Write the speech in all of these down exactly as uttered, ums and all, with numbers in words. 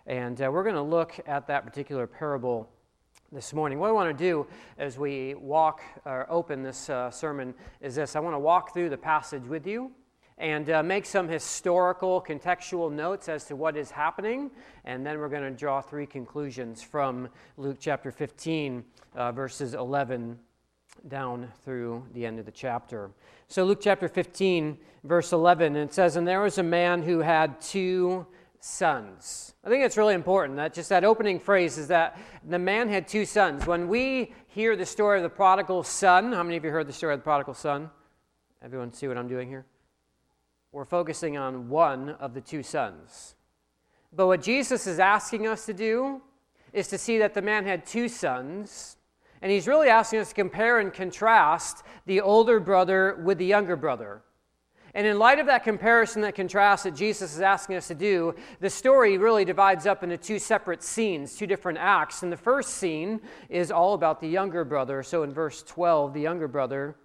And uh, we're going to look at that particular parable this morning. What I want to do as we walk or open this uh, sermon is this. I want to walk through the passage with you and uh, make some historical, contextual notes as to what is happening, and then we're going to draw three conclusions from Luke chapter fifteen, uh, verses eleven down through the end of the chapter. So Luke chapter fifteen, verse eleven, and it says, "And there was a man who had two sons." I think it's really important that just that opening phrase is that the man had two sons. When we hear the story of the prodigal son, how many of you heard the story of the prodigal son? Everyone see what I'm doing here? We're focusing on one of the two sons. But what Jesus is asking us to do is to see that the man had two sons, and he's really asking us to compare and contrast the older brother with the younger brother. And in light of that comparison, that contrast that Jesus is asking us to do, the story really divides up into two separate scenes, two different acts. And the first scene is all about the younger brother. So in verse twelve, the younger brother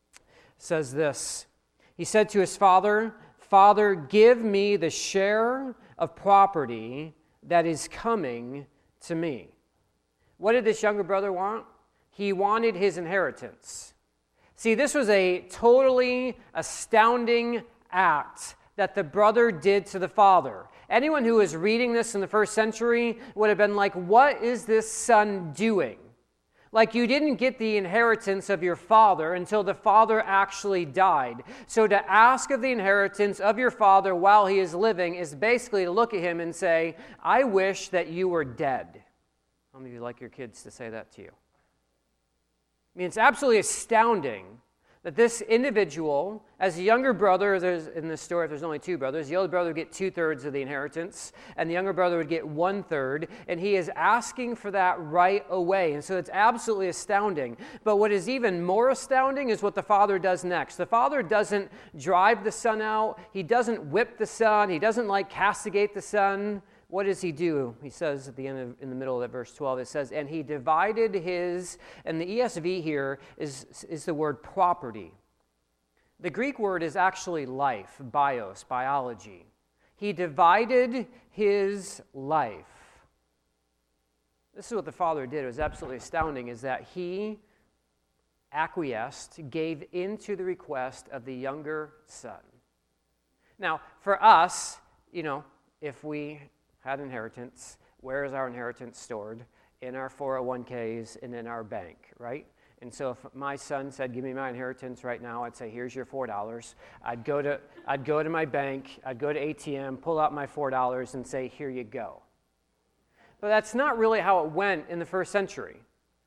says this. He said to his father, "Father, give me the share of property that is coming to me." What did this younger brother want? He wanted his inheritance. See, this was a totally astounding act that the brother did to the father. Anyone who was reading this in the first century would have been like, what is this son doing? Like, you didn't get the inheritance of your father until the father actually died. So to ask of the inheritance of your father while he is living is basically to look at him and say, I wish that you were dead. How many of you like your kids to say that to you? I mean, it's absolutely astounding that this individual, as a younger brother, there's, in this story, if there's only two brothers, the older brother would get two-thirds of the inheritance, and the younger brother would get one-third, and he is asking for that right away. And so it's absolutely astounding. But what is even more astounding is what the father does next. The father doesn't drive the son out. He doesn't whip the son. He doesn't, like, castigate the son. What does he do? He says at the end of, in the middle of that verse twelve, it says, and he divided his, and the E S V here is, is the word property. The Greek word is actually life, bios, biology. He divided his life. This is what the father did. It was absolutely astounding, is that he acquiesced, gave into the request of the younger son. Now, for us, you know, if we had inheritance, where is our inheritance stored? In our four oh one k's and in our bank, right? And so if my son said, give me my inheritance right now, I'd say, here's your four dollars. I'd go to I'd go to my bank, I'd go to A T M, pull out my four dollars and say, here you go. But that's not really how it went in the first century.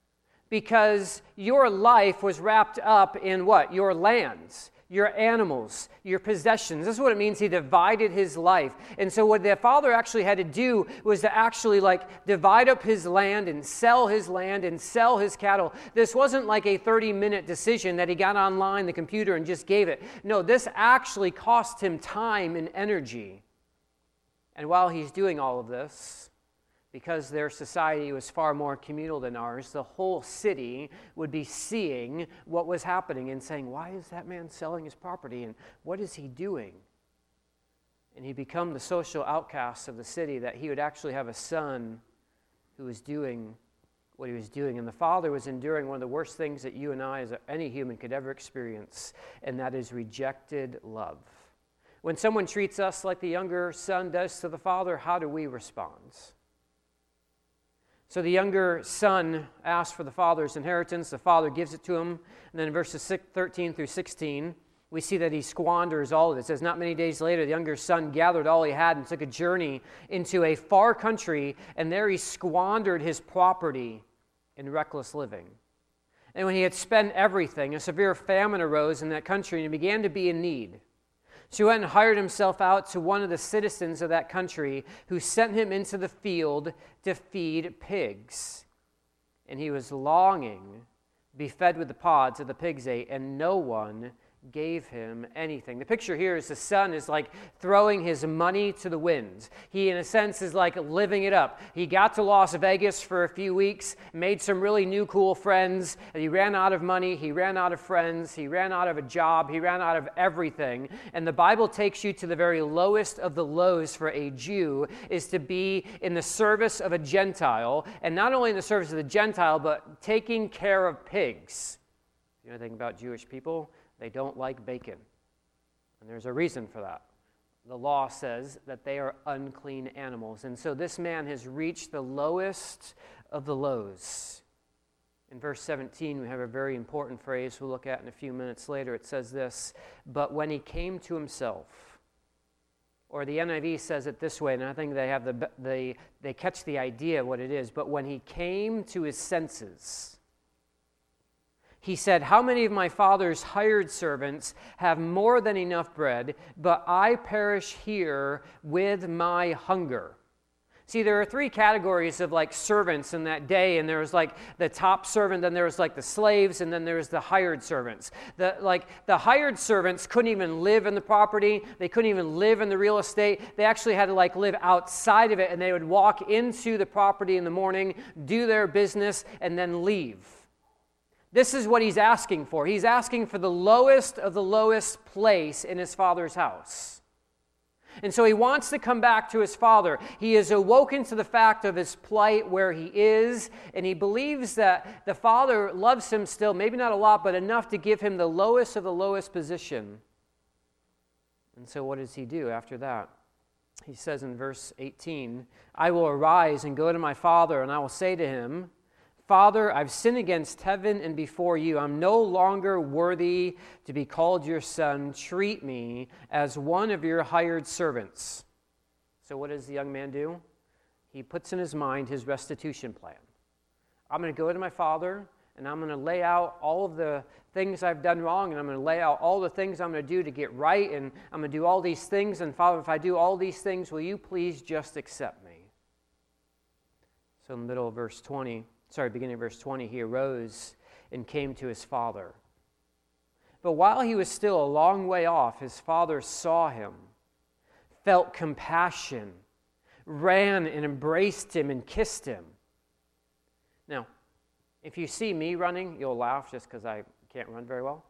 Because your life was wrapped up in what? Your lands, your animals, your possessions. This is what it means. He divided his life. And so what the father actually had to do was to actually like divide up his land and sell his land and sell his cattle. This wasn't like a thirty-minute decision that he got online, the computer, and just gave it. No, this actually cost him time and energy. And while he's doing all of this, because their society was far more communal than ours, the whole city would be seeing what was happening and saying, why is that man selling his property and what is he doing? And he'd become the social outcast of the city, that he would actually have a son who was doing what he was doing. And the father was enduring one of the worst things that you and I, as any human, could ever experience, and that is rejected love. When someone treats us like the younger son does to the father, how do we respond? So the younger son asks for the father's inheritance. The father gives it to him. And then in verses thirteen through sixteen, we see that he squanders all of it. It says, not many days later, the younger son gathered all he had and took a journey into a far country, and there he squandered his property in reckless living. And when he had spent everything, a severe famine arose in that country, and he began to be in need. So he went and hired himself out to one of the citizens of that country, who sent him into the field to feed pigs. And he was longing to be fed with the pods that the pigs ate, and no one gave him anything. The picture here is the son is like throwing his money to the winds. He, in a sense, is like living it up. He got to Las Vegas for a few weeks, made some really new cool friends, and he ran out of money, he ran out of friends, he ran out of a job, he ran out of everything. And the Bible takes you to the very lowest of the lows for a Jew is to be in the service of a Gentile, and not only in the service of the Gentile, but taking care of pigs. You know anything about Jewish people? They don't like bacon. And there's a reason for that. The law says that they are unclean animals. And so this man has reached the lowest of the lows. In verse seventeen, we have a very important phrase we'll look at in a few minutes later. It says this, but when he came to himself, or the N I V says it this way, and I think they have the, the they catch the idea of what it is, but when he came to his senses, he said, how many of my father's hired servants have more than enough bread, but I perish here with my hunger? See, there are three categories of like servants in that day, and there was like the top servant, then there was like the slaves, and then there was the hired servants. The like the hired servants couldn't even live in the property, they couldn't even live in the real estate. They actually had to like live outside of it, and they would walk into the property in the morning, do their business, and then leave. This is what he's asking for. He's asking for the lowest of the lowest place in his father's house. And so he wants to come back to his father. He is awoken to the fact of his plight where he is, and he believes that the father loves him still, maybe not a lot, but enough to give him the lowest of the lowest position. And so what does he do after that? He says in verse eighteen, I will arise and go to my father, and I will say to him, Father, I've sinned against heaven and before you. I'm no longer worthy to be called your son. Treat me as one of your hired servants. So what does the young man do? He puts in his mind his restitution plan. I'm going to go to my father, and I'm going to lay out all of the things I've done wrong, and I'm going to lay out all the things I'm going to do to get right, and I'm going to do all these things. And Father, if I do all these things, will you please just accept me? So in the middle of verse twenty, Sorry, beginning of verse twenty, he arose and came to his father. But while he was still a long way off, his father saw him, felt compassion, ran and embraced him and kissed him. Now, if you see me running, you'll laugh just because I can't run very well.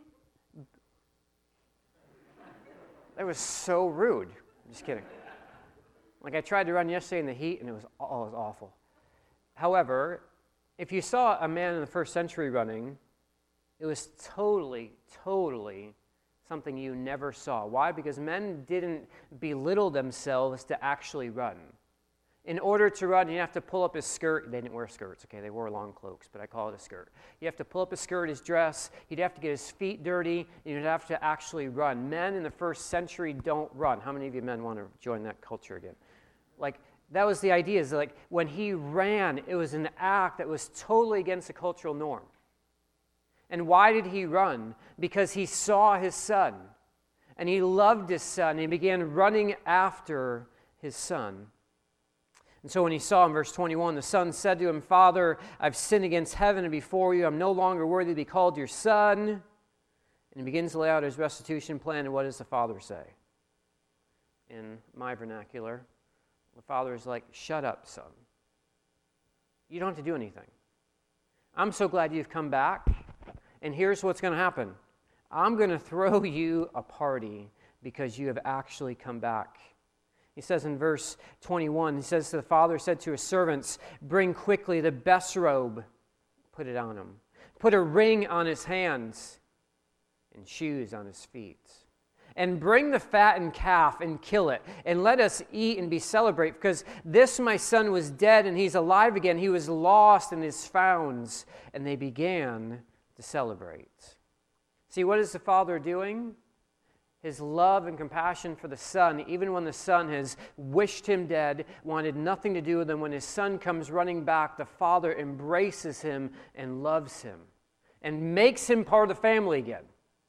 That was so rude. I'm just kidding. Like I tried to run yesterday in the heat, and it was, oh, it was awful. However, if you saw a man in the first century running, it was totally, totally something you never saw. Why? Because men didn't belittle themselves to actually run. In order to run, you have to pull up his skirt. They didn't wear skirts, okay? They wore long cloaks, but I call it a skirt. You have to pull up his skirt, his dress. He'd have to get his feet dirty, and you'd have to actually run. Men in the first century don't run. How many of you men want to join that culture again? Like, that was the idea, is like when he ran, it was an act that was totally against the cultural norm. And why did he run? Because he saw his son, and he loved his son, and he began running after his son. And so when he saw in verse twenty-one, the son said to him, Father, I've sinned against heaven and before you. I'm no longer worthy to be called your son. And he begins to lay out his restitution plan, and what does the father say? In my vernacular, the father is like, shut up, son. You don't have to do anything. I'm so glad you've come back, and here's what's going to happen. I'm going to throw you a party because you have actually come back. He says in verse twenty-one, he says, the father said to his servants, bring quickly the best robe, put it on him. Put a ring on his hands and shoes on his feet. And bring the fattened calf and kill it, and let us eat and be celebrate, because this my son was dead, and he's alive again. He was lost and is found. And they began to celebrate. See, what is the father doing? His love and compassion for the son, even when the son has wished him dead, wanted nothing to do with him, when his son comes running back, the father embraces him and loves him and makes him part of the family again.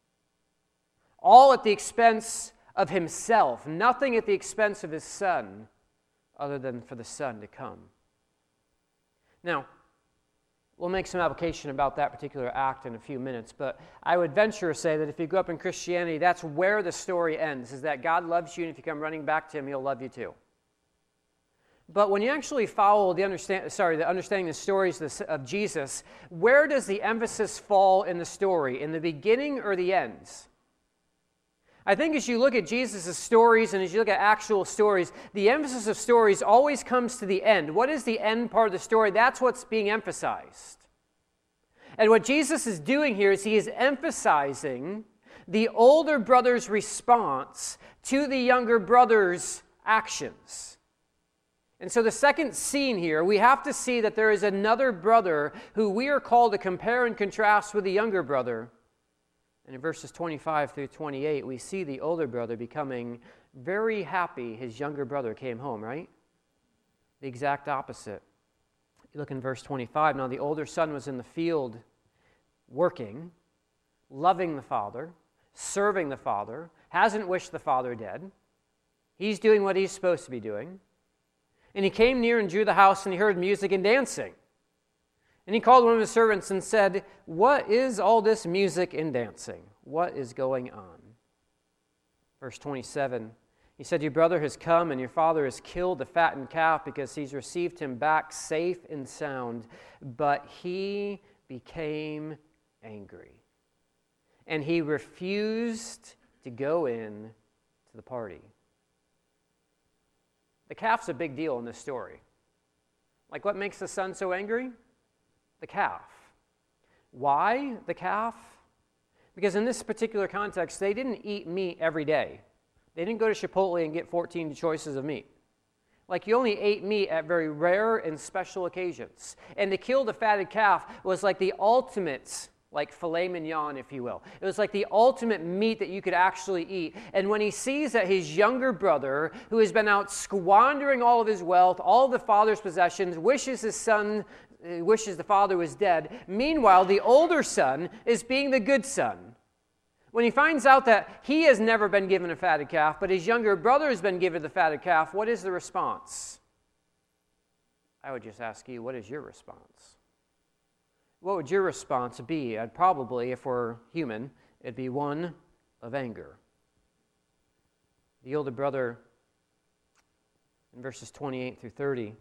All at the expense of himself, nothing at the expense of his son, other than for the son to come. Now, We'll make some application about that particular act in a few minutes, but I would venture to say that if you grew up in Christianity, that's where the story ends, is that God loves you, and if you come running back to him, he'll love you too. But when you actually follow the understand, sorry, the understanding the stories of Jesus, where does the emphasis fall in the story? In the beginning or the end? I think as you look at Jesus' stories and as you look at actual stories, the emphasis of stories always comes to the end. What is the end part of the story? That's what's being emphasized. And what Jesus is doing here is he is emphasizing the older brother's response to the younger brother's actions. And so the second scene here, we have to see that there is another brother who we are called to compare and contrast with the younger brother. And in verses twenty-five through twenty-eight, we see the older brother becoming very happy his younger brother came home, right? The exact opposite. You look in verse twenty-five. Now the older son was in the field working, loving the father, serving the father, hasn't wished the father dead. He's doing what he's supposed to be doing. And he came near and drew the house, and he heard music and dancing. And he called one of his servants and said, "What is all this music and dancing? What is going on?" Verse twenty-seven, he said, "Your brother has come, and your father has killed the fattened calf because he's received him back safe and sound. But he became angry, and he refused to go in to the party." The calf's a big deal in this story. Like, what makes the son so angry? The calf. Why the calf? Because in this particular context, they didn't eat meat every day. They didn't go to Chipotle and get fourteen choices of meat. Like, you only ate meat at very rare and special occasions. And to kill the fatted calf was like the ultimate, like filet mignon, if you will. It was like the ultimate meat that you could actually eat. And when he sees that his younger brother, who has been out squandering all of his wealth, all of the father's possessions, wishes his son wishes the father was dead. Meanwhile, the older son is being the good son. When he finds out that he has never been given a fatted calf, but his younger brother has been given the fatted calf, what is the response? I would just ask you, what is your response? What would your response be? I'd probably, if we're human, it'd be one of anger. The older brother, in verses twenty-eight through thirty,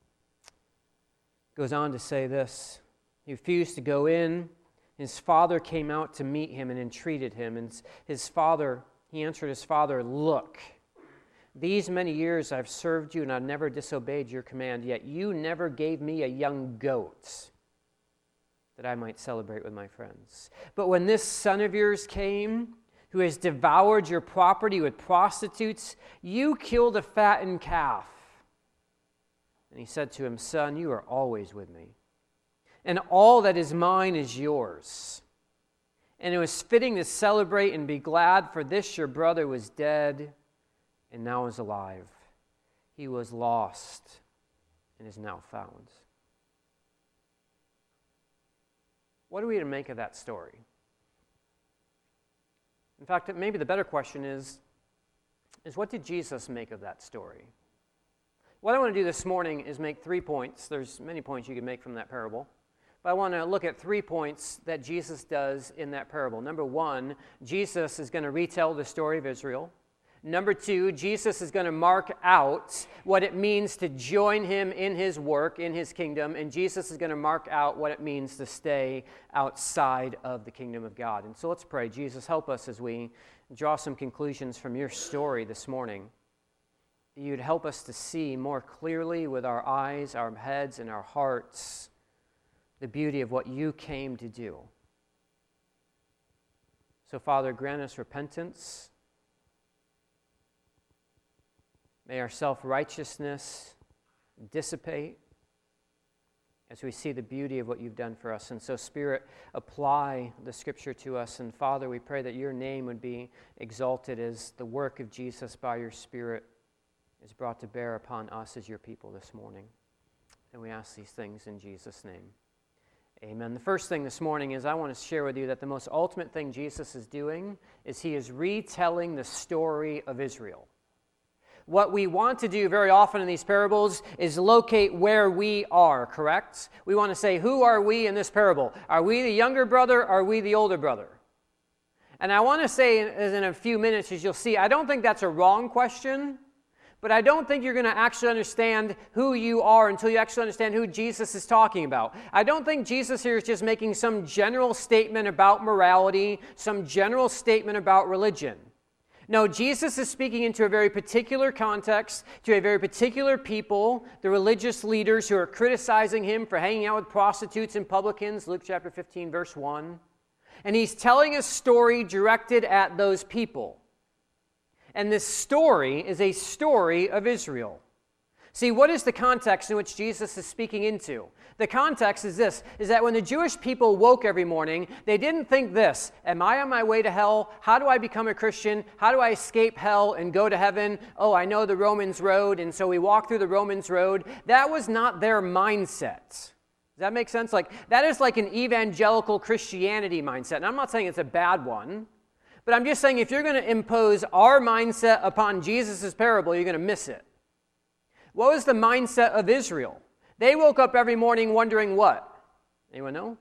goes on to say this: he refused to go in. His father came out to meet him and entreated him. And his father, he answered his father, "Look, these many years I've served you and I've never disobeyed your command, yet you never gave me a young goat that I might celebrate with my friends. But when this son of yours came, who has devoured your property with prostitutes, you killed a fattened calf." And he said to him, "Son, you are always with me, and all that is mine is yours. And it was fitting to celebrate and be glad, for this your brother was dead and now is alive. He was lost and is now found." What are we to make of that story? In fact, maybe the better question is, is what did Jesus make of that story? What I want to do this morning is make three points. There's many points you can make from that parable. But I want to look at three points that Jesus does in that parable. Number one, Jesus is going to retell the story of Israel. Number two, Jesus is going to mark out what it means to join him in his work, in his kingdom. And Jesus is going to mark out what it means to stay outside of the kingdom of God. And so let's pray. Jesus, help us as we draw some conclusions from your story this morning. You'd help us to see more clearly with our eyes, our heads, and our hearts the beauty of what you came to do. So, Father, grant us repentance. May our self-righteousness dissipate as we see the beauty of what you've done for us. And so, Spirit, apply the Scripture to us. And, Father, we pray that your name would be exalted as the work of Jesus by your Spirit is brought to bear upon us as your people this morning. And we ask these things in Jesus' name. Amen. The first thing this morning is I want to share with you that the most ultimate thing Jesus is doing is he is retelling the story of Israel. what we want to do very often in these parables is locate where we are, correct? We want to say, who are we in this parable? Are we the younger brother? Are we the older brother? And I want to say in a few minutes, as you'll see, I don't think that's a wrong question, but I don't think you're going to actually understand who you are until you actually understand who Jesus is talking about. I don't think Jesus here is just making some general statement about morality, some general statement about religion. No, Jesus is speaking into a very particular context, to a very particular people, the religious leaders who are criticizing him for hanging out with prostitutes and publicans, Luke chapter fifteen, verse one. And he's telling a story directed at those people. And this story is a story of Israel. See, what is the context in which Jesus is speaking into? The context is this, is that when the Jewish people woke every morning, they didn't think this, am I on my way to hell? How do I become a Christian? How do I escape hell and go to heaven? Oh, I know the Romans road, and so we walk through the Romans road. That was not their mindset. Does that make sense? Like, that is like an evangelical Christianity mindset. And I'm not saying it's a bad one, but I'm just saying if you're going to impose our mindset upon Jesus' parable, you're going to miss it. What was the mindset of Israel? They woke up every morning wondering what? Anyone know?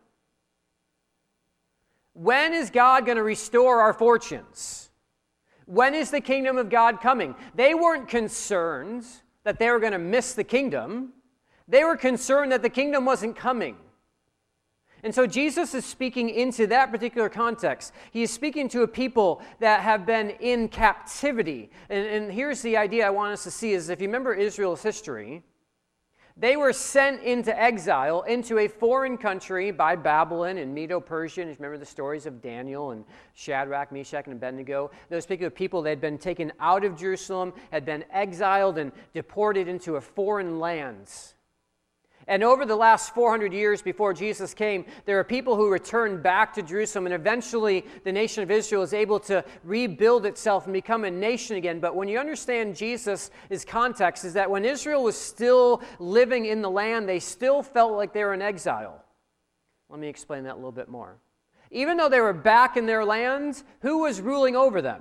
When is God going to restore our fortunes? When is the kingdom of God coming? They weren't concerned that they were going to miss the kingdom. They were concerned that the kingdom wasn't coming. And so Jesus is speaking into that particular context. He is speaking to a people that have been in captivity. And, and here's the idea I want us to see is if you remember Israel's history, they were sent into exile into a foreign country by Babylon and Medo-Persia. And remember the stories of Daniel and Shadrach, Meshach, and Abednego. Those particular people that had been taken out of Jerusalem, had been exiled and deported into a foreign land. And over the last four hundred years before Jesus came, there are people who returned back to Jerusalem, and eventually the nation of Israel is able to rebuild itself and become a nation again. But when you understand Jesus' context, is that when Israel was still living in the land, they still felt like they were in exile. Let me explain that a little bit more. Even though they were back in their land, who was ruling over them?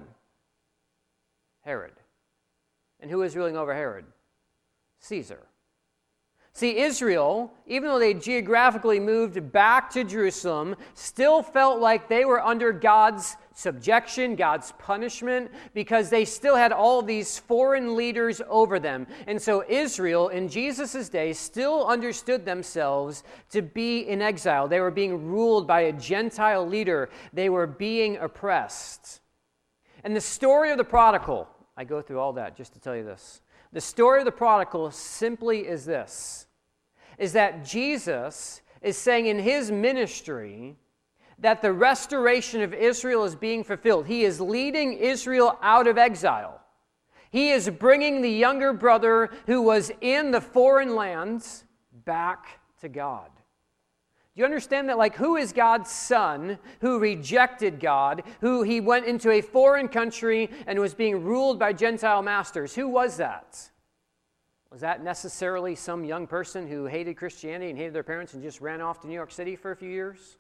Herod. And who was ruling over Herod? Caesar. See, Israel, even though they geographically moved back to Jerusalem, still felt like they were under God's subjection, God's punishment, because they still had all these foreign leaders over them. And so Israel, in Jesus' day, still understood themselves to be in exile. They were being ruled by a Gentile leader. They were being oppressed. And the story of the prodigal, I go through all that just to tell you this. The story of the prodigal simply is this, is that Jesus is saying in his ministry that the restoration of Israel is being fulfilled. He is leading Israel out of exile. He is bringing the younger brother who was in the foreign lands back to God. Do you understand that? Like, who is God's son who rejected God, who he went into a foreign country and was being ruled by Gentile masters? Who was that? Was that necessarily some young person who hated Christianity and hated their parents and just ran off to New York City for a few years?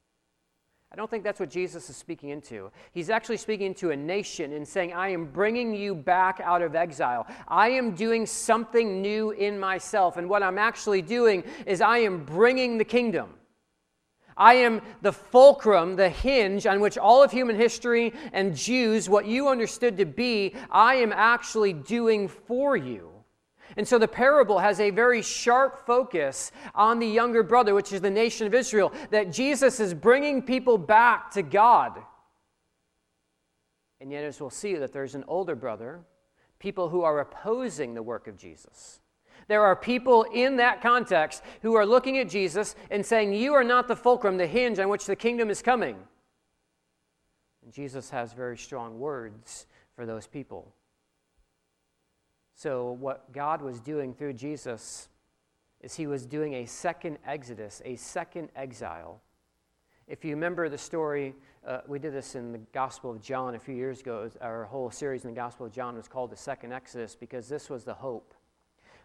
I don't think that's what Jesus is speaking into. He's actually speaking to a nation and saying, I am bringing you back out of exile. I am doing something new in myself. And what I'm actually doing is I am bringing the kingdom. I am the fulcrum, the hinge on which all of human history and Jews, what you understood to be, I am actually doing for you. And so the parable has a very sharp focus on the younger brother, which is the nation of Israel, that Jesus is bringing people back to God. And yet, as we'll see, that there's an older brother, people who are opposing the work of Jesus. There are people in that context who are looking at Jesus and saying, you are not the fulcrum, the hinge on which the kingdom is coming. And Jesus has very strong words for those people. So what God was doing through Jesus is he was doing a second exodus, a second exile. If you remember the story, uh, we did this in the Gospel of John a few years ago. Our whole series in the Gospel of John was called the Second Exodus because this was the hope.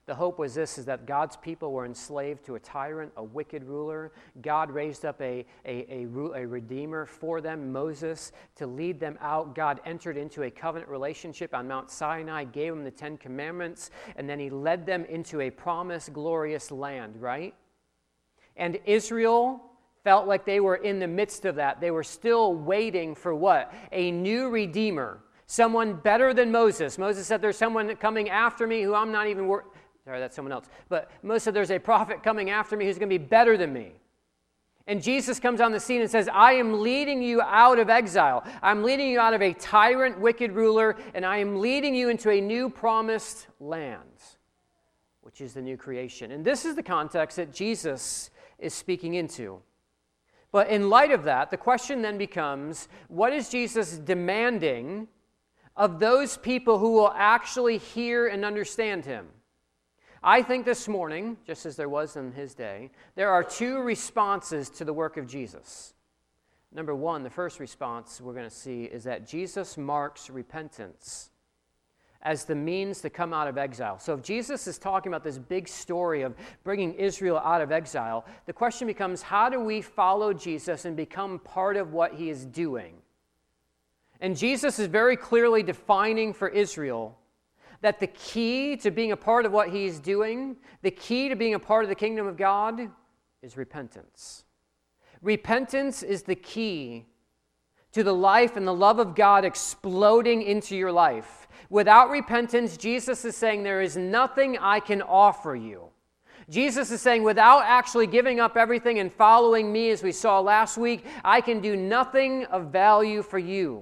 The hope was this, is that God's people were enslaved to a tyrant, a wicked ruler. God raised up a, a, a, a redeemer for them, Moses, to lead them out. God entered into a covenant relationship on Mount Sinai, gave them the Ten Commandments, and then he led them into a promised, glorious land, right? And Israel felt like they were in the midst of that. They were still waiting for what? A new redeemer, someone better than Moses. Moses said, there's someone coming after me who I'm not even worth. Sorry, that's someone else. But Moses said, there's a prophet coming after me who's going to be better than me. And Jesus comes on the scene and says, I am leading you out of exile. I'm leading you out of a tyrant, wicked ruler, and I am leading you into a new promised land, which is the new creation. And this is the context that Jesus is speaking into. But in light of that, the question then becomes, what is Jesus demanding of those people who will actually hear and understand him? I think this morning, just as there was in his day, there are two responses to the work of Jesus. Number one, the first response we're going to see is that Jesus marks repentance as the means to come out of exile. So if Jesus is talking about this big story of bringing Israel out of exile, the question becomes, how do we follow Jesus and become part of what he is doing? And Jesus is very clearly defining for Israel that the key to being a part of what he's doing, the key to being a part of the kingdom of God, is repentance. Repentance is the key to the life and the love of God exploding into your life. Without repentance, Jesus is saying there is nothing I can offer you. Jesus is saying without actually giving up everything and following me, as we saw last week, I can do nothing of value for you.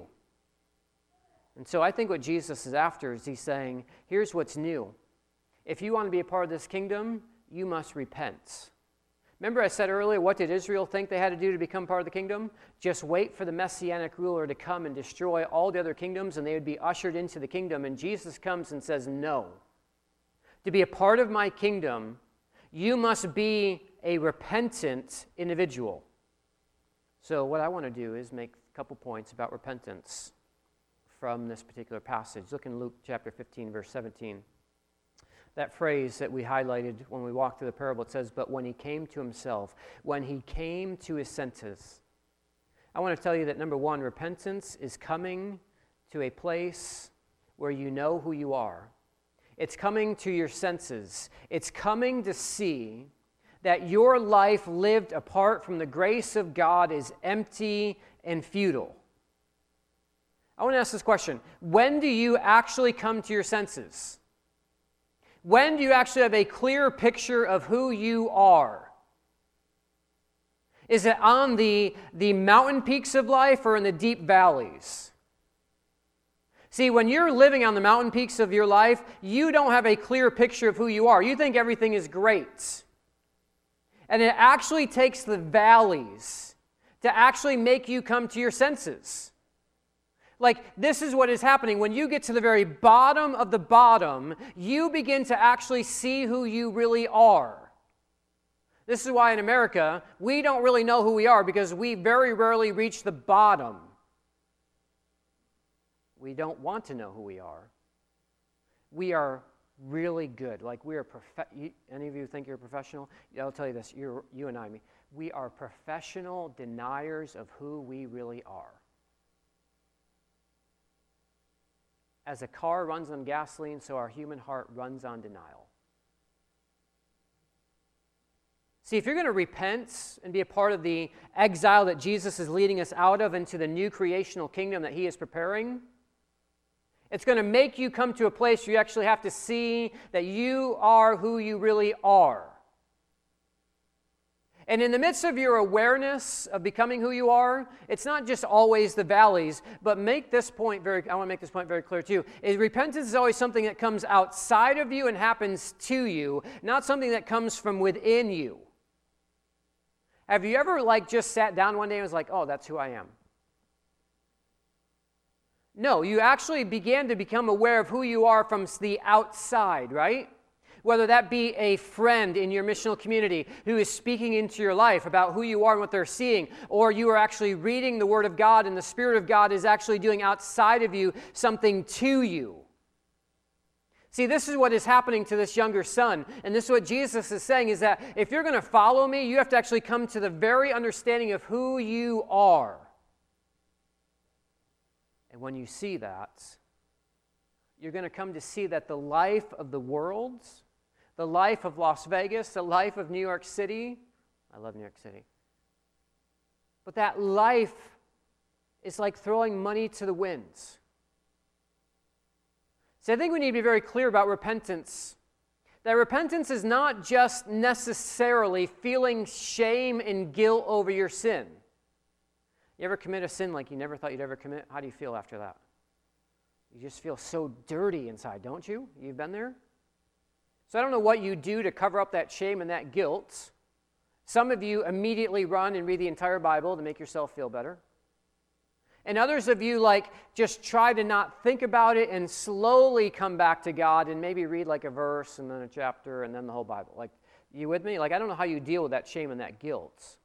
And so I think what Jesus is after is he's saying, here's what's new. If you want to be a part of this kingdom, you must repent. Remember I said earlier, what did Israel think they had to do to become part of the kingdom? Just wait for the Messianic ruler to come and destroy all the other kingdoms, and they would be ushered into the kingdom. And Jesus comes and says, no. To be a part of my kingdom, you must be a repentant individual. So what I want to do is make a couple points about repentance from this particular passage. Look in Luke chapter fifteen, verse seventeen. That phrase that we highlighted when we walked through the parable, it says, but when he came to himself, when he came to his senses. I want to tell you that, number one, repentance is coming to a place where you know who you are. It's coming to your senses. It's coming to see that your life lived apart from the grace of God is empty and futile. I want to ask this question. When do you actually come to your senses? When do you actually have a clear picture of who you are? Is it on the, the mountain peaks of life or in the deep valleys? See, when you're living on the mountain peaks of your life, you don't have a clear picture of who you are. You think everything is great. And it actually takes the valleys to actually make you come to your senses. Like, this is what is happening. When you get to the very bottom of the bottom, you begin to actually see who you really are. This is why in America, we don't really know who we are because we very rarely reach the bottom. We don't want to know who we are. We are really good. Like, we are, prof- you, any of you think you're a professional? I'll tell you this, you're, you and I, me. We are professional deniers of who we really are. As a car runs on gasoline, so our human heart runs on denial. See, if you're going to repent and be a part of the exile that Jesus is leading us out of into the new creational kingdom that he is preparing, it's going to make you come to a place where you actually have to see that you are who you really are. And in the midst of your awareness of becoming who you are, it's not just always the valleys, but make this point very, I want to make this point very clear too, is repentance is always something that comes outside of you and happens to you, not something that comes from within you. Have you ever like just sat down one day and was like, oh, that's who I am? No, you actually began to become aware of who you are from the outside, right? Whether that be a friend in your missional community who is speaking into your life about who you are and what they're seeing, or you are actually reading the Word of God and the Spirit of God is actually doing outside of you something to you. See, this is what is happening to this younger son. And this is what Jesus is saying, is that if you're going to follow me, you have to actually come to the very understanding of who you are. And when you see that, you're going to come to see that the life of the world, the life of Las Vegas, the life of New York City, I love New York City, but that life is like throwing money to the winds. So I think we need to be very clear about repentance. That repentance is not just necessarily feeling shame and guilt over your sin. You ever commit a sin like you never thought you'd ever commit? How do you feel after that? You just feel so dirty inside, don't you? You've been there? So I don't know what you do to cover up that shame and that guilt. Some of you immediately run and read the entire Bible to make yourself feel better. And others of you, like, just try to not think about it and slowly come back to God and maybe read like a verse and then a chapter and then the whole Bible. Like, you with me? Like, I don't know how you deal with that shame and that guilt.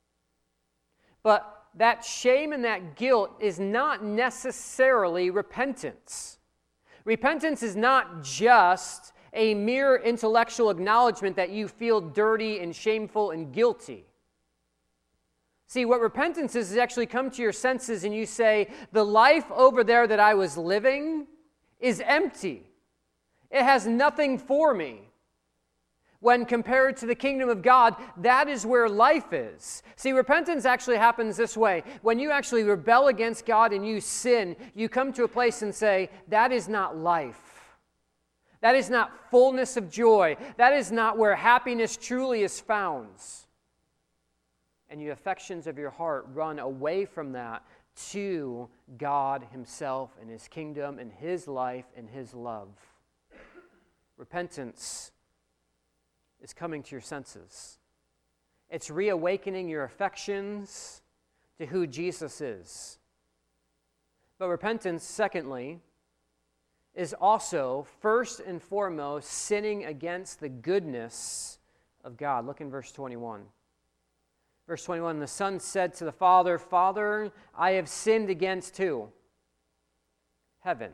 But that shame and that guilt is not necessarily repentance. Repentance is not just a mere intellectual acknowledgement that you feel dirty and shameful and guilty. See, what repentance is, is actually come to your senses and you say, the life over there that I was living is empty. It has nothing for me. When compared to the kingdom of God, that is where life is. See, repentance actually happens this way. When you actually rebel against God and you sin, you come to a place and say, that is not life. That is not fullness of joy. That is not where happiness truly is found. And your affections of your heart run away from that to God himself and his kingdom and his life and his love. Repentance is coming to your senses. It's reawakening your affections to who Jesus is. But repentance, secondly, is also, first and foremost, sinning against the goodness of God. Look in verse twenty-one. Verse twenty-one, the son said to the father, Father, I have sinned against who? Heaven.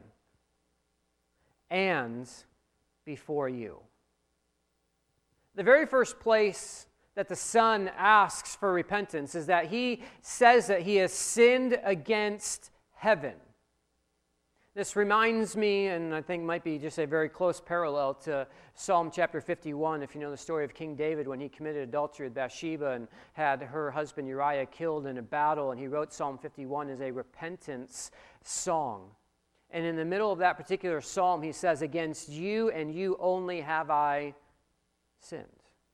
And before you. The very first place that the son asks for repentance is that he says that he has sinned against heaven. This reminds me, and I think might be just a very close parallel to Psalm chapter fifty-one, if you know the story of King David when he committed adultery with Bathsheba and had her husband Uriah killed in a battle, and he wrote Psalm fifty-one as a repentance song. And in the middle of that particular psalm, he says, against you and you only have I sinned.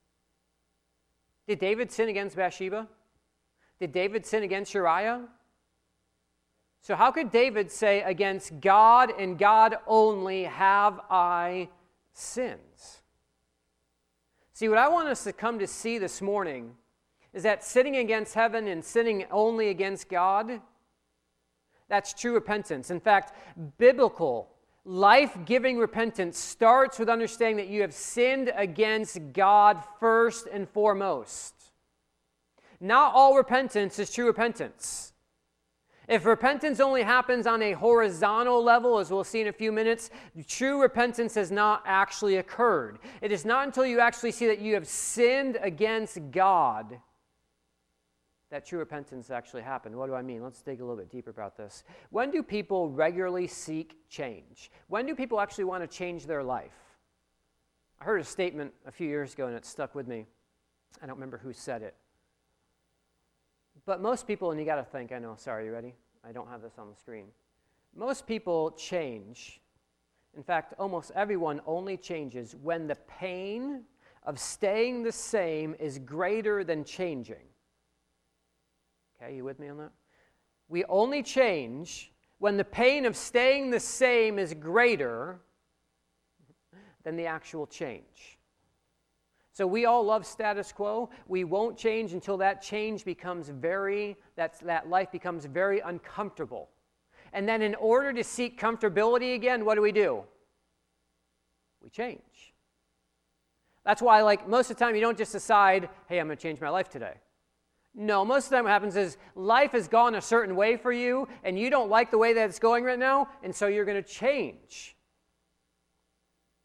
Did David sin against Bathsheba? Did David sin against Uriah? So how could David say, against God and God only have I sinned? See, what I want us to come to see this morning is that sinning against heaven and sinning only against God, that's true repentance. In fact, biblical, life-giving repentance starts with understanding that you have sinned against God first and foremost. Not all repentance is true repentance. If repentance only happens on a horizontal level, as we'll see in a few minutes, true repentance has not actually occurred. It is not until you actually see that you have sinned against God that true repentance actually happened. What do I mean? Let's dig a little bit deeper about this. When do people regularly seek change? When do people actually want to change their life? I heard a statement a few years ago and it stuck with me. I don't remember who said it. But most people, and you got to think, I know, sorry, you ready? I don't have this on the screen. Most people change. In fact, almost everyone only changes when the pain of staying the same is greater than changing. Okay, you with me on that? We only change when the pain of staying the same is greater than the actual change. So we all love status quo. We won't change until that change becomes very, that's, that life becomes very uncomfortable. And then in order to seek comfortability again, what do we do? We change. That's why, like, most of the time you don't just decide, hey, I'm going to change my life today. No, most of the time what happens is life has gone a certain way for you, and you don't like the way that it's going right now, and so you're going to change.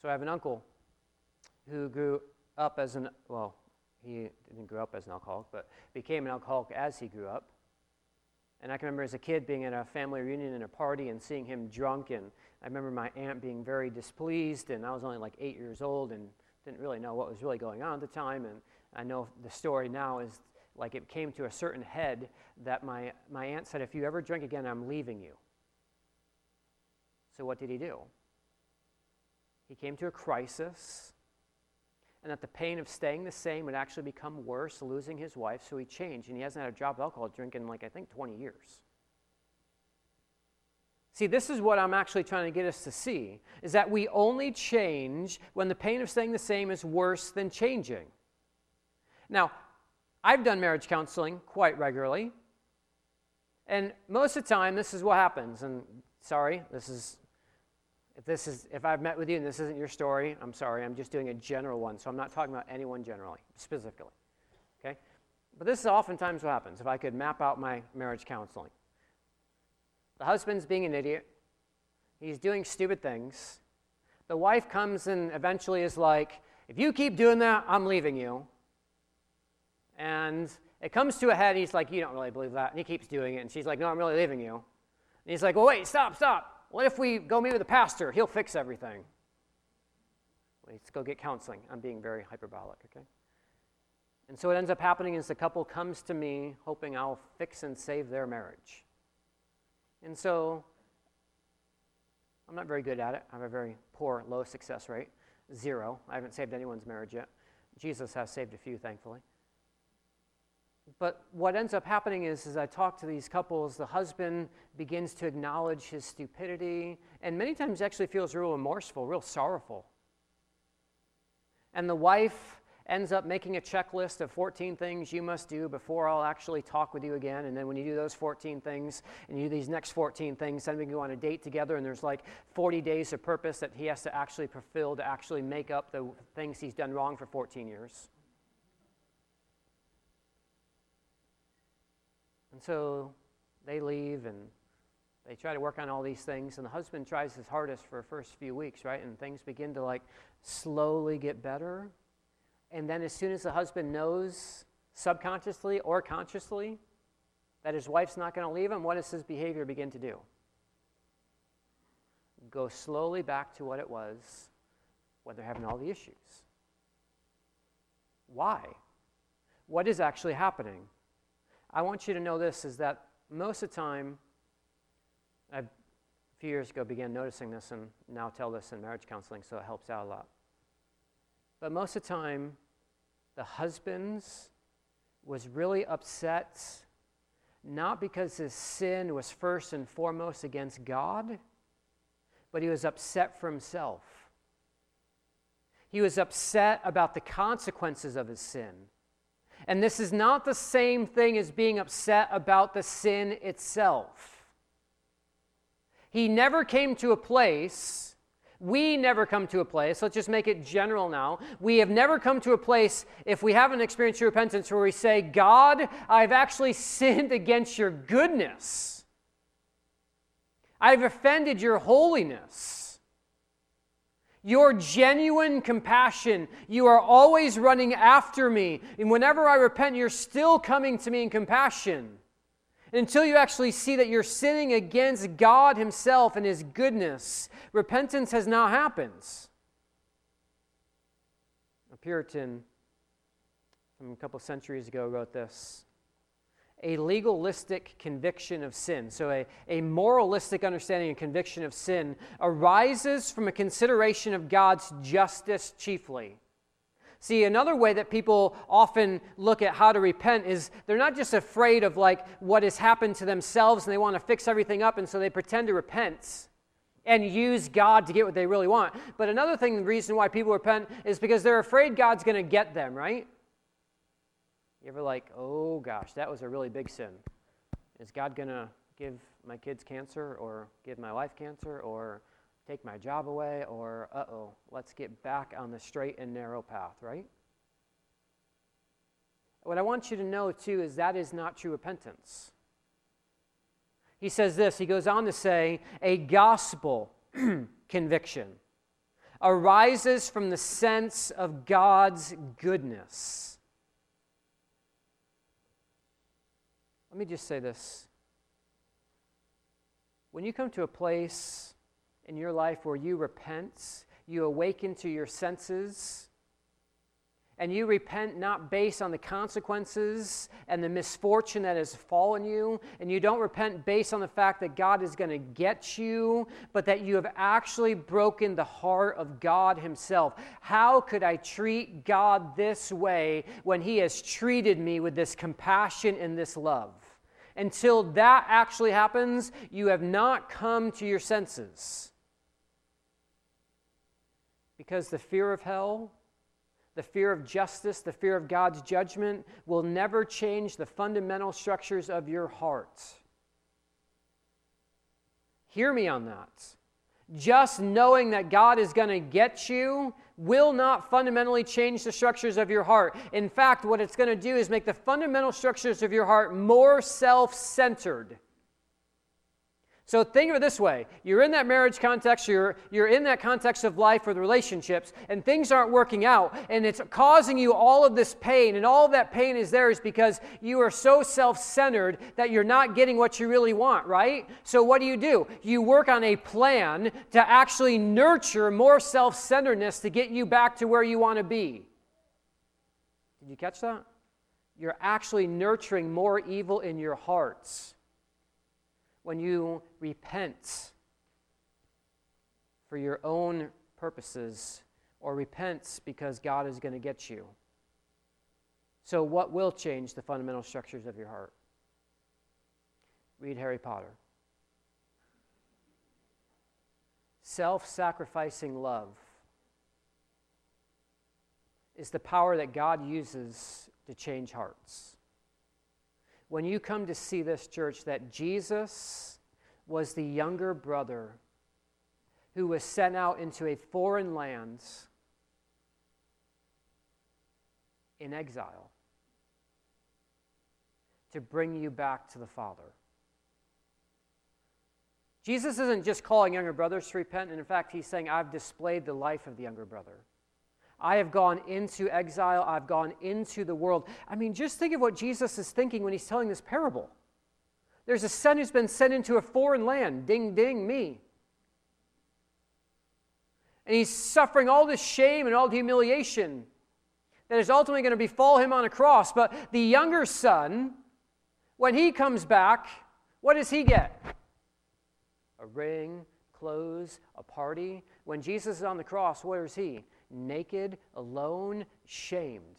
So I have an uncle who grew up as an, well, he didn't grow up as an alcoholic, but became an alcoholic as he grew up. And I can remember as a kid being at a family reunion and a party and seeing him drunk, and I remember my aunt being very displeased, and I was only like eight years old and didn't really know what was really going on at the time. And I know the story now is like it came to a certain head that my, my aunt said, if you ever drink again, I'm leaving you. So what did he do? He came to a crisis, and that the pain of staying the same would actually become worse, losing his wife, so he changed, and he hasn't had a drop of alcohol drink in, like, I think twenty years. See, this is what I'm actually trying to get us to see, is that we only change when the pain of staying the same is worse than changing. Now, I've done marriage counseling quite regularly, and most of the time, this is what happens, and sorry, this is... If this is, if I've met with you and this isn't your story, I'm sorry. I'm just doing a general one, so I'm not talking about anyone generally, specifically. Okay? But this is oftentimes what happens. If I could map out my marriage counseling, the husband's being an idiot. He's doing stupid things. The wife comes and eventually is like, "If you keep doing that, I'm leaving you." And it comes to a head. He's like, "You don't really believe that," and he keeps doing it. And she's like, "No, I'm really leaving you." And he's like, "Well, wait, stop, stop. What if we go meet with the pastor? He'll fix everything." Let's go get counseling. I'm being very hyperbolic, okay? And so what ends up happening is the couple comes to me hoping I'll fix and save their marriage. And so I'm not very good at it. I have a very poor, low success rate, zero. I haven't saved anyone's marriage yet. Jesus has saved a few, thankfully. But what ends up happening is, as I talk to these couples, the husband begins to acknowledge his stupidity, and many times actually feels real remorseful, real sorrowful. And the wife ends up making a checklist of fourteen things you must do before I'll actually talk with you again. And then when you do those fourteen things, and you do these next fourteen things, then we can go on a date together, and there's like forty days of purpose that he has to actually fulfill to actually make up the things he's done wrong for fourteen years. And so they leave, and they try to work on all these things, and the husband tries his hardest for the first few weeks, right? And things begin to like slowly get better. And then as soon as the husband knows, subconsciously or consciously, that his wife's not going to leave him, what does his behavior begin to do? Go slowly back to what it was when they're having all the issues. Why? What is actually happening? I want you to know this, is that most of the time, I a few years ago began noticing this and now tell this in marriage counseling, so it helps out a lot. But most of the time, the husband's was really upset, not because his sin was first and foremost against God, but he was upset for himself. He was upset about the consequences of his sin. And this is not the same thing as being upset about the sin itself. He never came to a place, we never come to a place, let's just make it general now. We have never come to a place, if we haven't experienced true repentance, where we say, "God, I've actually sinned against your goodness. I've offended your holiness. Your genuine compassion, you are always running after me. And whenever I repent, you're still coming to me in compassion. Until you actually see that you're sinning against God himself and his goodness, repentance has not happened." A Puritan from a couple centuries ago wrote this: "A legalistic conviction of sin," so a, a moralistic understanding and conviction of sin, "arises from a consideration of God's justice chiefly." See, another way that people often look at how to repent is they're not just afraid of like what has happened to themselves and they want to fix everything up, and so they pretend to repent and use God to get what they really want. But another thing, the reason why people repent is because they're afraid God's going to get them, right? You ever like, "Oh gosh, that was a really big sin. Is God going to give my kids cancer, or give my wife cancer, or take my job away, or uh-oh, let's get back on the straight and narrow path," right? What I want you to know too is that is not true repentance. He says this, he goes on to say, a gospel conviction. arises from the sense of God's goodness. Let me just say this. When you come to a place in your life where you repent, you awaken to your senses, and you repent not based on the consequences and the misfortune that has fallen you, and you don't repent based on the fact that God is going to get you, but that you have actually broken the heart of God himself. How could I treat God this way when he has treated me with this compassion and this love? Until that actually happens, you have not come to your senses. Because the fear of hell, the fear of justice, the fear of God's judgment will never change the fundamental structures of your heart. Hear me on that. Just knowing that God is going to get you will not fundamentally change the structures of your heart. In fact, what it's going to do is make the fundamental structures of your heart more self-centered. So think of it this way. You're in that marriage context, you're, you're in that context of life with relationships, and things aren't working out, and it's causing you all of this pain, and all of that pain is there is because you are so self-centered that you're not getting what you really want, right? So what do you do? You work on a plan to actually nurture more self-centeredness to get you back to where you want to be. Did you catch that? You're actually nurturing more evil in your hearts when you repent for your own purposes or repent because God is going to get you. So what will change the fundamental structures of your heart? Read Harry Potter. Self-sacrificing love is the power that God uses to change hearts. When you come to see this, church, that Jesus was the younger brother who was sent out into a foreign land in exile to bring you back to the Father. Jesus isn't just calling younger brothers to repent, and in fact, he's saying, I've displayed the life of the younger brother. I have gone into exile. I've gone into the world. I mean, just think of what Jesus is thinking when he's telling this parable. There's a son who's been sent into a foreign land. Ding, ding, me. And he's suffering all this shame and all the humiliation that is ultimately going to befall him on a cross. But the younger son, when he comes back, what does he get? A ring, clothes, a party. When Jesus is on the cross, where is he? Naked, alone, shamed.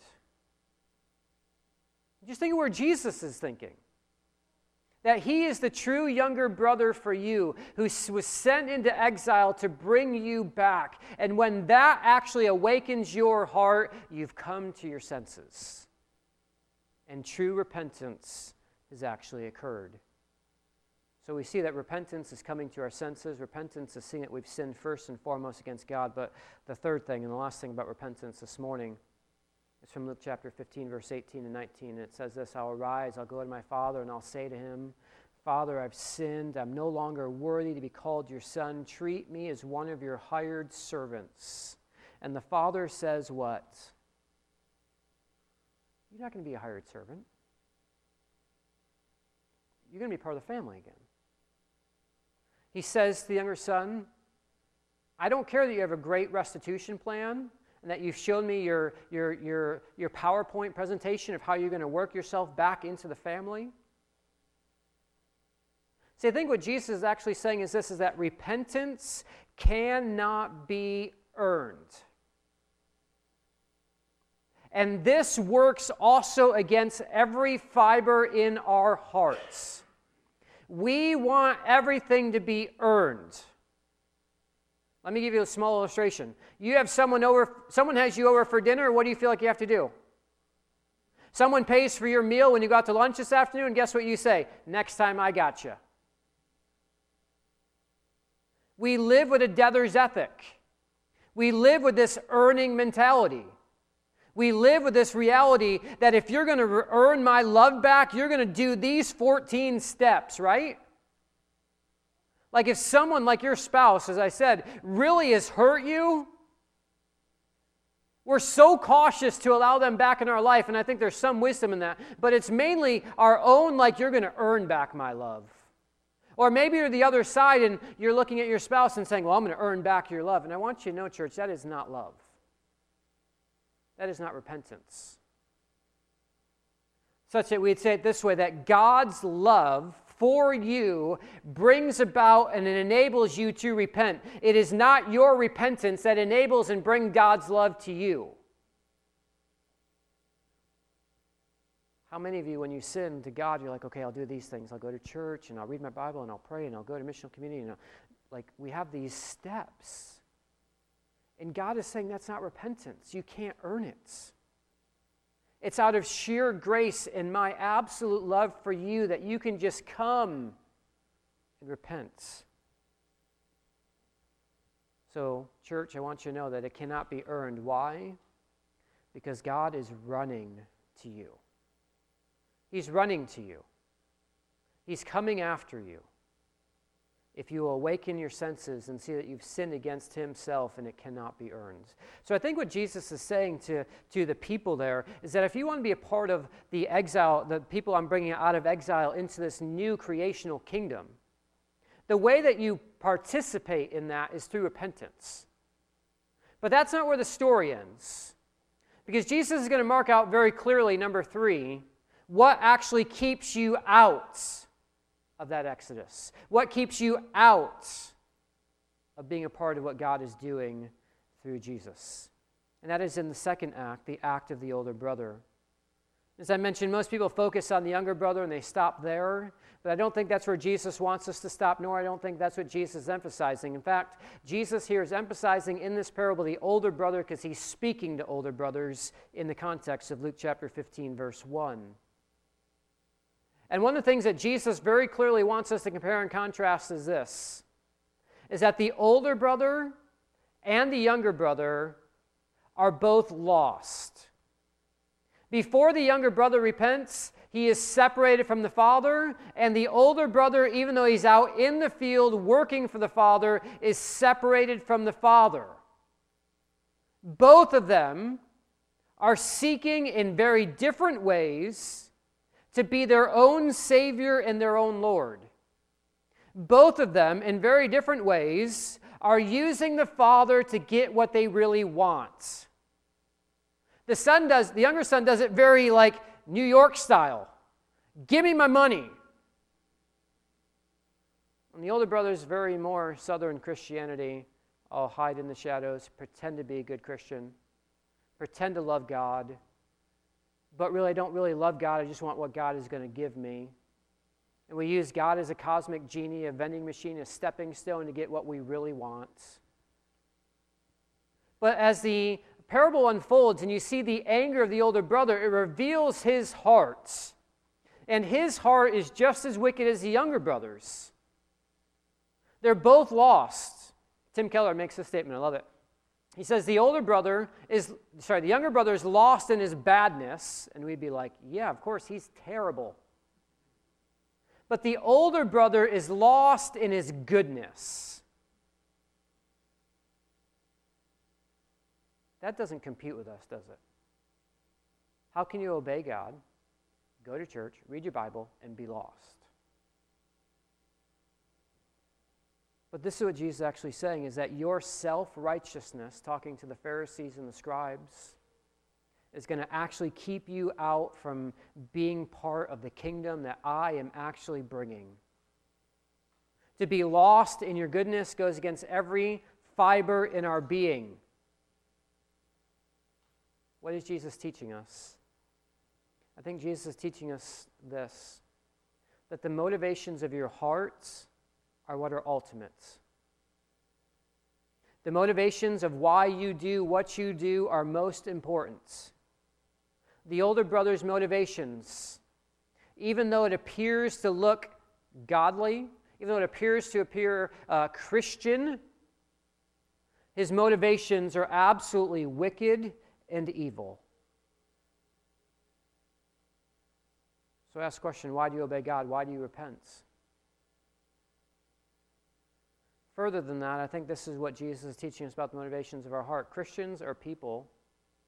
Just think of where Jesus is thinking. That he is the true younger brother for you who was sent into exile to bring you back. And when that actually awakens your heart, you've come to your senses. And true repentance has actually occurred. So we see that repentance is coming to our senses. Repentance is seeing that we've sinned first and foremost against God. But the third thing and the last thing about repentance this morning is from Luke chapter fifteen, verse eighteen and nineteen. And it says this, I'll arise, I'll go to my Father, and I'll say to him, Father, I've sinned. I'm no longer worthy to be called your son. Treat me as one of your hired servants. And the Father says what? You're not going to be a hired servant. You're going to be part of the family again. He says to the younger son, I don't care that you have a great restitution plan and that you've shown me your, your, your, your PowerPoint presentation of how you're going to work yourself back into the family. See, I think what Jesus is actually saying is this, is that repentance cannot be earned. And this works also against every fiber in our hearts. We want everything to be earned. Let me give you a small illustration. You have someone over, someone has you over for dinner, what do you feel like you have to do? Someone pays for your meal when you go out to lunch this afternoon, and guess what you say? Next time I got you. We live with a debtor's ethic. We live with this earning mentality. We live with this reality that if you're going to earn my love back, you're going to do these fourteen steps, right? Like if someone like your spouse, as I said, really has hurt you, We're so cautious to allow them back in our life, and I think there's some wisdom in that, but it's mainly our own, like, you're going to earn back my love. Or maybe you're the other side and you're looking at your spouse and saying, well, I'm going to earn back your love. And I want you to know, church, that is not love. That is not repentance. Such that we'd say it this way, that God's love for you brings about and it enables you to repent. It is not your repentance that enables and brings God's love to you. How many of you, when you sin to God, you're like, okay, I'll do these things. I'll go to church, and I'll read my Bible, and I'll pray, and I'll go to missional community. And I'll, like, we have these steps. And God is saying that's not repentance. You can't earn it. It's out of sheer grace and my absolute love for you that you can just come and repent. So, church, I want you to know that it cannot be earned. Why? Because God is running to you. He's running to you. He's coming after you. If you awaken your senses and see that you've sinned against himself and it cannot be earned. So I think what Jesus is saying to, to the people there is that if you want to be a part of the exile, the people I'm bringing out of exile into this new creational kingdom, the way that you participate in that is through repentance. But that's not where the story ends. Because Jesus is going to mark out very clearly, number three, what actually keeps you out of that exodus? What keeps you out of being a part of what God is doing through Jesus? And that is in the second act, the act of the older brother. As I mentioned, most people focus on the younger brother and they stop there, but I don't think that's where Jesus wants us to stop, nor I don't think that's what Jesus is emphasizing. In fact, Jesus here is emphasizing in this parable the older brother because he's speaking to older brothers in the context of Luke chapter fifteen, verse one. And one of the things that Jesus very clearly wants us to compare and contrast is this, is that the older brother and the younger brother are both lost. Before the younger brother repents, he is separated from the father, and the older brother, even though he's out in the field working for the father, is separated from the father. Both of them are seeking in very different ways to be their own Savior and their own Lord. Both of them, in very different ways, are using the Father to get what they really want. The son does, the younger son does it very like New York style. Give me my money. And the older brother is very more Southern Christianity. I'll hide in the shadows, pretend to be a good Christian, pretend to love God, but really I don't really love God, I just want what God is going to give me. And we use God as a cosmic genie, a vending machine, a stepping stone to get what we really want. But as the parable unfolds and you see the anger of the older brother, it reveals his heart. And his heart is just as wicked as the younger brother's. They're both lost. Tim Keller makes this statement, I love it. He says the older brother is, sorry, the younger brother is lost in his badness, and we'd be like, yeah, of course, he's terrible. But the older brother is lost in his goodness. That doesn't compute with us, does it? How can you obey God, go to church, read your Bible, and be lost? But this is what Jesus is actually saying, is that your self-righteousness, talking to the Pharisees and the scribes, is going to actually keep you out from being part of the kingdom that I am actually bringing. To be lost in your goodness goes against every fiber in our being. What is Jesus teaching us? I think Jesus is teaching us this, that the motivations of your hearts are what are ultimate. The motivations of why you do what you do are most important. The older brother's motivations, even though it appears to look godly, even though it appears to appear uh, Christian, his motivations are absolutely wicked and evil. So I ask the question, why do you obey God? Why do you repent? Further than that, I think this is what Jesus is teaching us about the motivations of our heart. Christians are people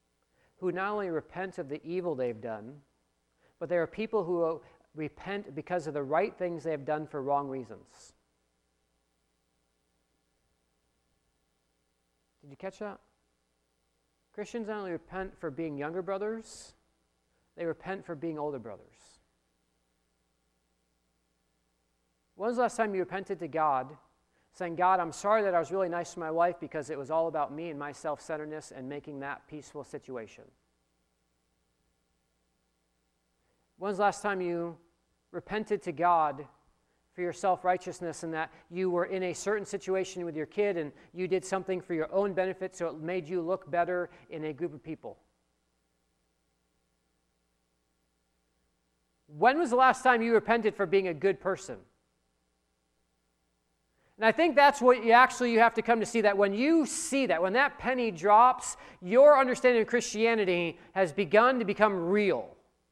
who not only repent of the evil they've done, but there are people who repent because of the right things they have done for wrong reasons. Did you catch that? Christians not only repent for being younger brothers, they repent for being older brothers. When was the last time you repented to God, saying, God, I'm sorry that I was really nice to my wife because it was all about me and my self-centeredness and making that peaceful situation? When was the last time you repented to God for your self-righteousness and that you were in a certain situation with your kid and you did something for your own benefit so it made you look better in a group of people? When was the last time you repented for being a good person? And I think that's what you actually you have to come to see, that when you see that, when that penny drops, your understanding of Christianity has begun to become real.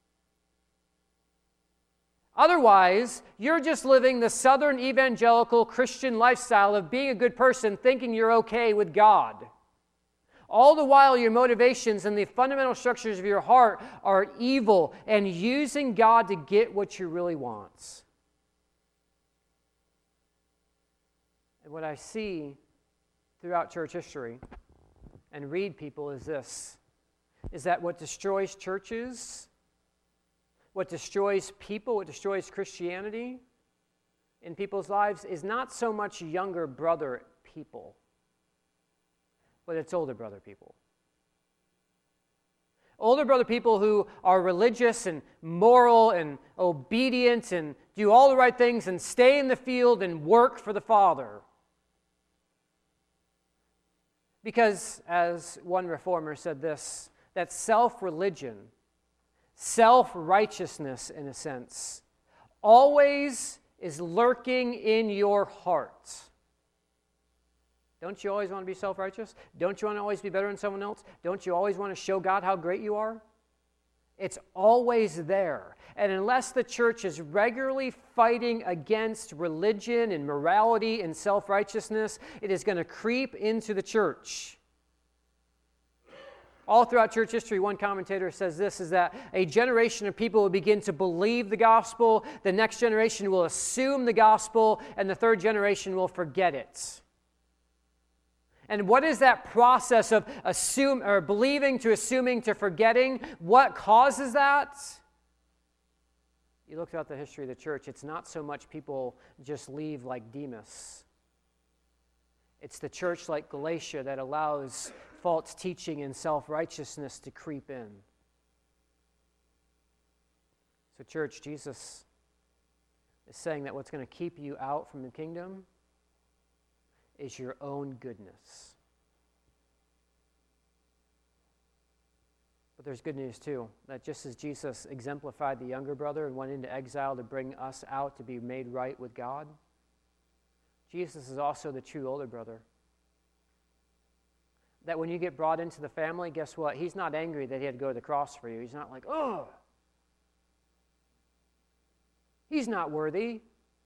Otherwise, you're just living the Southern evangelical Christian lifestyle of being a good person, thinking you're okay with God. All the while, your motivations and the fundamental structures of your heart are evil and using God to get what you really want. And what I see throughout church history and read people is this, is that what destroys churches, what destroys people, what destroys Christianity in people's lives is not so much younger brother people, but it's older brother people. Older brother people who are religious and moral and obedient and do all the right things and stay in the field and work for the Father. Because, as one reformer said this, that self-religion, self-righteousness, in a sense, always is lurking in your heart. Don't you always want to be self-righteous? Don't you want to always be better than someone else? Don't you always want to show God how great you are? It's always there. And unless the church is regularly fighting against religion and morality and self-righteousness, it is going to creep into the church. All throughout church history, one commentator says this, is that a generation of people will begin to believe the gospel, the next generation will assume the gospel, and the third generation will forget it. And what is that process of assume or believing to assuming to forgetting? What causes that? You look throughout the history of the church, it's not so much people just leave like Demas. It's the church like Galatia that allows false teaching and self-righteousness to creep in. So church, Jesus is saying that what's going to keep you out from the kingdom is your own goodness. But there's good news too, that just as Jesus exemplified the younger brother and went into exile to bring us out to be made right with God, Jesus is also the true older brother. That when you get brought into the family, guess what? He's not angry that he had to go to the cross for you. He's not like, oh, he's not worthy.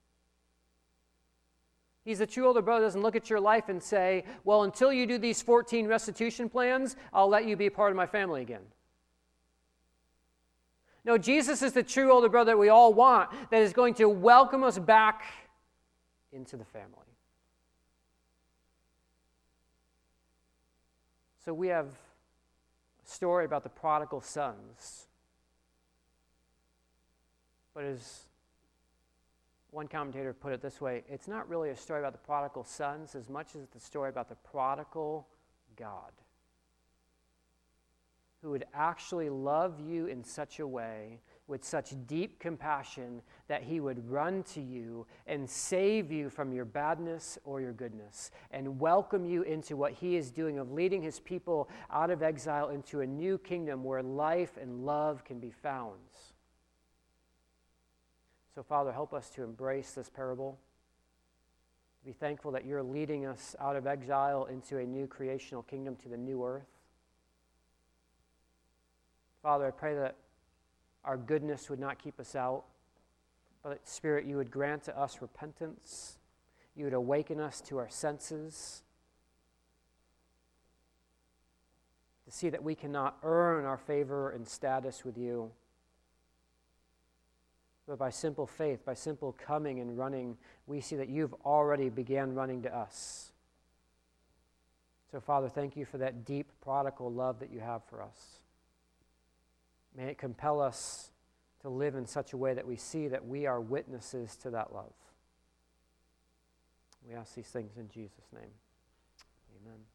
He's a true older brother, doesn't look at your life and say, well, until you do these fourteen restitution plans, I'll let you be a part of my family again. No, Jesus is the true older brother that we all want, that is going to welcome us back into the family. So we have a story about the prodigal sons. But as one commentator put it this way, it's not really a story about the prodigal sons as much as it's a story about the prodigal God, who would actually love you in such a way, with such deep compassion, that he would run to you and save you from your badness or your goodness and welcome you into what he is doing of leading his people out of exile into a new kingdom where life and love can be found. So, Father, help us to embrace this parable, to be thankful that you're leading us out of exile into a new creational kingdom, to the new earth. Father, I pray that our goodness would not keep us out, but that, Spirit, you would grant to us repentance. You would awaken us to our senses, to see that we cannot earn our favor and status with you, but by simple faith, by simple coming and running, we see that you've already began running to us. So, Father, thank you for that deep prodigal love that you have for us. May it compel us to live in such a way that we see that we are witnesses to that love. We ask these things in Jesus' name. Amen.